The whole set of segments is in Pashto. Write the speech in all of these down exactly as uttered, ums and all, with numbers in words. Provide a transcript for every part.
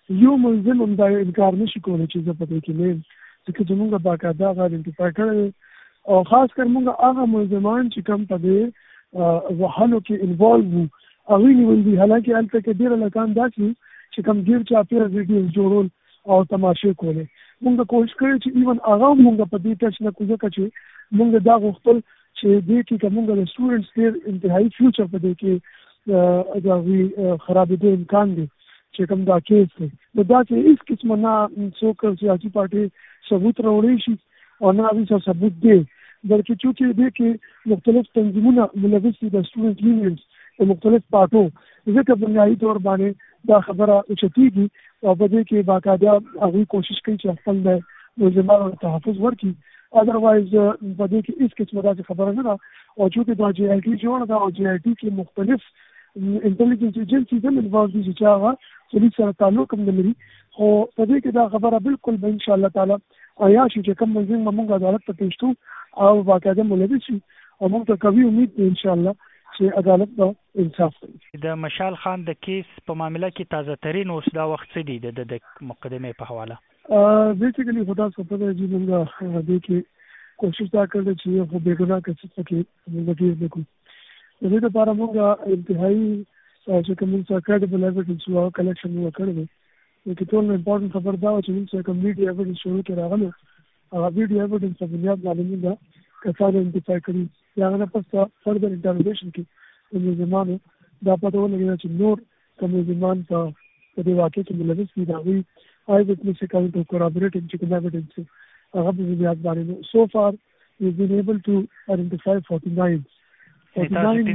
یو ملزم هم دا انکار نشي کولی چې زه په دې کې نه یم، ځکه چې موږ باقاعده هغه آیډنټیفای کړی او خاص کر موږ هغه ملزمان چې کوم په دې وهلو کې انوالو وو هغوی نیول دي. حالانکې هلته کې ډېره لکان داسې چې کوم ګیر چاپېره ویډیوز جوړول او تماشې کولې. موږ کوشش کړی چې ایون هغه هم موږ په دې ټچ نه کړو، ځکه چې موږ دا غوښتل چې دې کې که موږ د سټوډنټس ډېر انتهایي فیوچر په دې کې د هغوی خرابېدو امکان دی چې کوم دا کیس دی. نو دا چې هېڅ قسمه نه څوک سیاسي پارټۍ ثبوت راوړی شي او نه هغوی سره ثبوت دی، بلکې چونکې دې کې مختلف تنظیمونه ملوث دي د سټوډنټ یونینز د مختلف پارټو، ځکه بنیادي طور باندې دا خبره اوچتېږي او په دې کې باقاعده هغوی کوشش کوي چې خپل د ملزمانو تحفظ ورکړي. ادروایز په دې کې هېڅ قسمه داسې خبره نه ده. او چونکې دا جی آی ټي جوړه ده او جی آی ټي کې مختلف انټلیجنس ایجنسیز هم انوالو دي چې هغه پولیس سره تعلق هم نه لري، خو په دې کې دا خبره بالکل به انشاءالله تعالی عیان شي چې کوم ملزم به موږ عدالت ته پېښ کړو او باقاعده ملوث شي او موږ ته قوي امید دی انشاءالله چې عدالت به انصاف کوي. د مشال خان د کیس په معامله کې تازه ترین اوس دا وخت څه دي د مقدمې په حواله؟ بیسیکلي خو تاسو په دې چې موږ دې کې کوشش دا کړې چې خو بې ګناه کس پکې موږ کیس وکړو. د دې لپاره موږ انتهایي چې کوم څه کریډیبل ایویډنس او کلیکشن موږ کړی دی. د کې ټول امپورټنټ خبر دا چې موږ کوم ویډیو ایویډنس شروع کې راغلو، هغه ویډیو ایویډنس په بنیاد باندې موږ کسان انټیفای کړي یا هغه پس فردر انټروګیشن کې د ملزمانو دا پته ولګېده چې نور کوم ملزمان په دې واقع کې ملوث دي، د هغوی آی وټنس اکاونټ او کورابریټنګ چې کوم ایویډنس هغه په بنیاد باندې سو فار we've been able to identify forty-nine forty-nine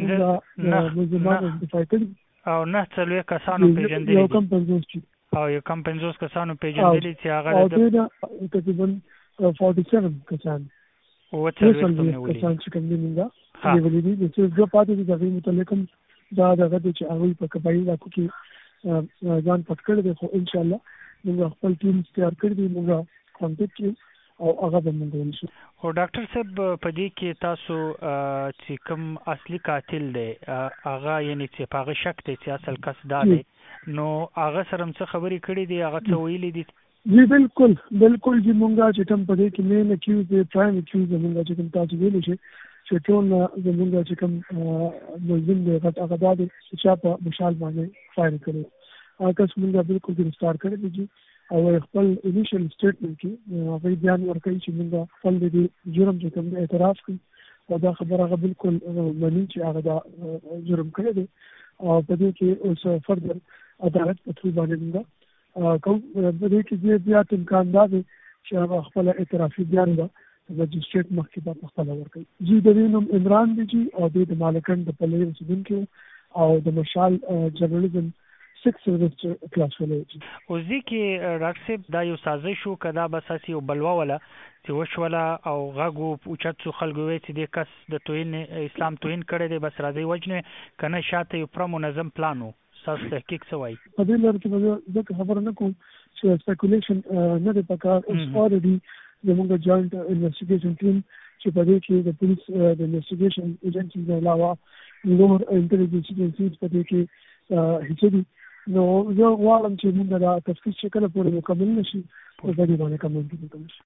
ملزمان انټیفای کړي او نه څلوېښت کسانو پېژندلي یو کم پنځوس چې او یو کم پنځوس کسانو پېژندلي چې هغه او دوی تقریبا فورټي سیون کسان اووه څلوېښت کسان چې کوم دي موږ نیولي دي. د څه دوه پاتې دي د هغوی متعلق هم دا دغه دی چې هغوی په قبایلي علاقو کې ځان پټ کړی دی، خو انشاءالله موږ خپل ټیمز تیار کړي دي، موږ کانټیکټ کړي او هغه به موندلی شو. خو ډاکټر صاحب په دې کې تاسو چې کوم اصلي قاتل دی هغه یعنې چې په هغه شک دی چې اصل کس دا دی، نو هغه سره هم څه خبرې کړي دي، هغه څه ویلي دي؟ جی بالکل بالکل جی مونږ چې کوم په دې کې مین اکیوز دی پرایم اکیوز مونږ چې کوم تاسو ویلی شي چې ټول زمونږ چې کوم ملزم دی هغه دا دی چې چا په مشال باندې فایر کړی. هغه کس مونږ بالکل ګرفتار کړی دی جی او خپل انیشل سټیټمنټ کې هغوی بیان ورکوي چې موږ خپل د دې جرم چې کوم دی اعتراف کوي او دا خبره هغه بالکل مني چې هغه دا جرم کړی دی او په دې کې اوس فردر عدالت په تھرو باندې موږ کوم په دې کې زیات امکان دا دی چې هغه خپل اعترافي بیان به د مجسټریټ مخکې به په خپله ورکوي. جی د دې نوم عمران دی جی او دوی د مالکن د پلې اوسېدونکي او د مشال جرنالیزم سکس سروس کلاس ولې. اوس دې کې ډاکټر صاحب دا یو سازش و که دا بس هسې یو بلوه وله چې وشوله او غږ و اوچت شو خلکو وویل چې دې کس د توهین اسلام توهین کړی دی بس راځئ وجنې که نه شاته یو پوره منظم پلان و؟ ستاسو تحقیق څه وایي؟ په دې لړ کې به ځکه خبره نه کوم چې سپیکولیشن نه دی پکار. اوس اورېډي زموږ جوائنټ انویسټیګیشن ټیم چې په دې کې د پولیس د انویسټیګیشن ایجنسیز نه علاوه نور انټلیجنس ایجنسیز په دې کې حصه دي. نو زه غواړم چې موږ دا تفتیش چې کله پورې مکمل نه شي په دې باندې کوم